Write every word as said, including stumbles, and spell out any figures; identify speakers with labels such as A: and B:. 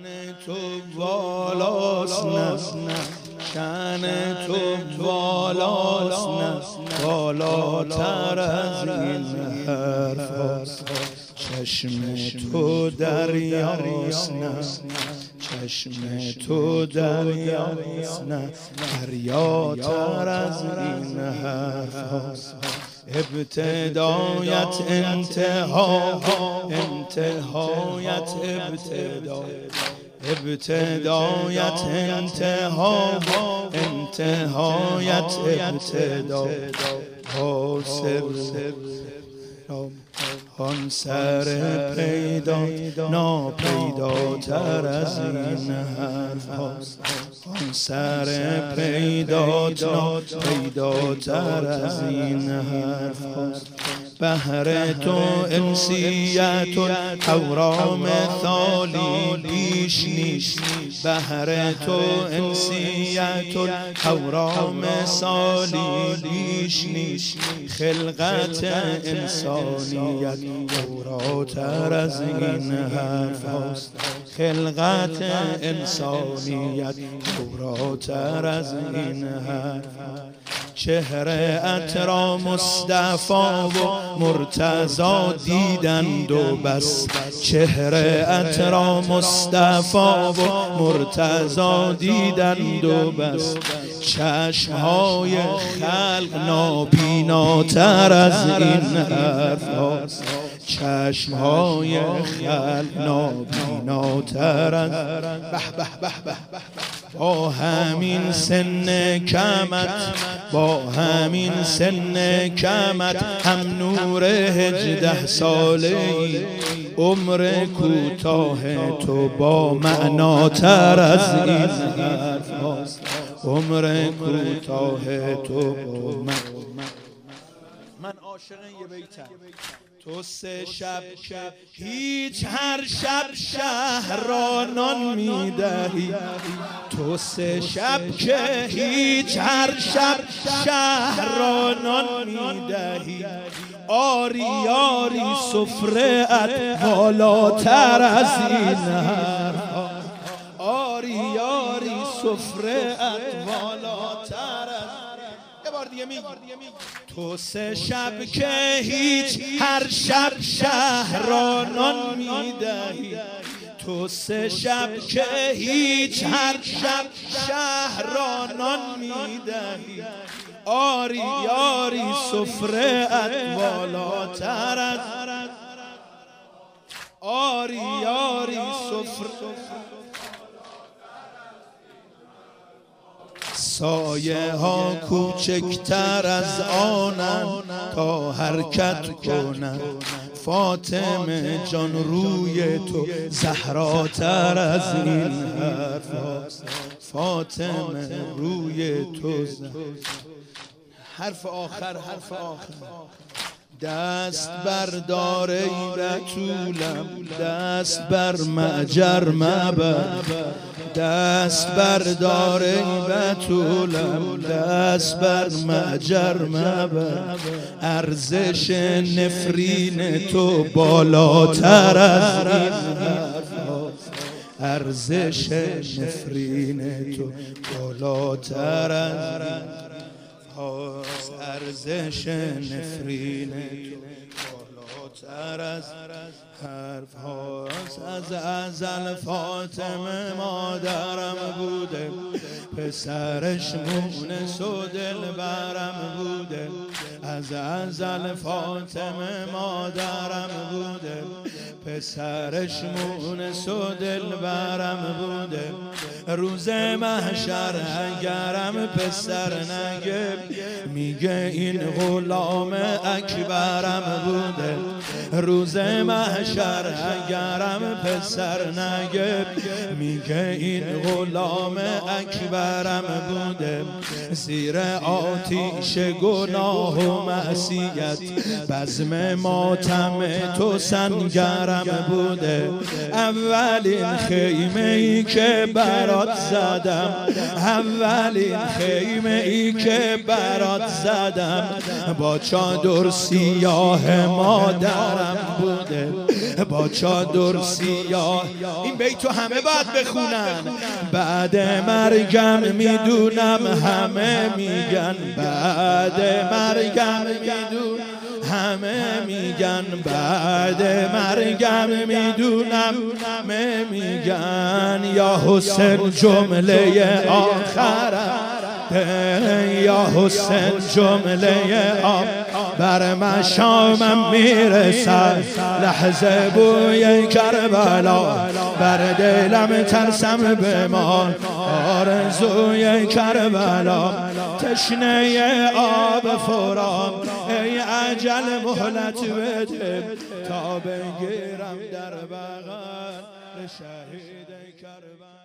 A: تو والاست نه شأن تو والاست نه بالاتر از این حرف هاست. چشم تو دریاست نه چشم تو دریاست نه دریاتر از این حرف هاست. ابتدایت انتها انتهایت ابتدا ابتدایت انتها انتهایت ابتدا حاصل آن سر پیدا ناپیداتر از این حرف هاست. آن سر پیدا ناپیداتر از این حرف هاست. بهر تو انسیت اورام ثالی بیش نیست. بهر تو انسیت اورام ثالی بیش نیست. خلقت انسانیت اوراتر از این حرف هاست. خلقت انسانیت اوراتر از این حرف هاست. چهره ات را مصطفی و مرتضی دیدند و بس. چهره ات را مصطفی و مرتضی دیدند و بس. چشمهای خلق نابیناتر از این حرف هاست. چشمهای خلق نابیناتر از به به به به با همین سن کمت با همین سن کمت هم نور هجده ساله ای. عمر کوتاه تو با معناتر از این حرف هاست. عمر کوتاه تو با من من عاشق یه بیتم. تو سه شب که هیچ هر شب شهر را نان میدهی. تو سه شب که هیچ هر شب شهر را نان میدهی. آری آری سفره ات بالاتر از این حرف. آری آری سفره ات بالاتر از یه بار دیگه میگی. تو سه شب که هیچ هر شب شهر را نان میدهی. تو سه شب که هیچ هر شب شهر را نان میدهی. آری آری سفره ات بالاتر از آری آری سفره. سایه ها کوچکتر از آنن تا حرکت کنن. فاطمه جان روی تو زهراتر از این حرف هاست. فاطمه روی تو حرف آخر حرف آخر. دست بردار ای بتولم دست بر معجر مبر. دست بردار ای بتولم دست بر معجر مبر. ارزش نفرین تو بالاتر از این حرف هاست. ارزش نفرین تو بالاتر از این هاست. ارزش نفرین تو بالاتر از حرف هاست. از ازل فاطمه مادرم بوده. پسرش مونس و دلبرم بوده. از ازل فاطمه مادرم بوده. پسرش مونس و دلبرم بوده. روز محشر اگرم پسر نگه میگه این غلام اکبرم بوده. روز محشر اگرم پسر نگه میگه این غلام اکبرم بوده. زیر آتیش گناه و معصیت بزم ماتم تو سنگرم بوده. اولین خیمه ای که برات زدم اولین خیمه ای که برات زدم با چادر سیاه مادرم درم بوده با چادر سیاه. این بیتو همه باید بخونن. بعد مرگم میدونم همه میگن، بعد مرگم میدونم همه میگن، بعد مرگم میدونم همه میگن، یا حسین جمله آخرم، یا حسین جمله آخرم بر مشامم میرسد، لحظه بوی کربلا بر دلم ترسم بمان، آرزوی کربلا تشنه آب فرام، ای عجل مهلت بده تا بگیرم در بغل شهید کربلا.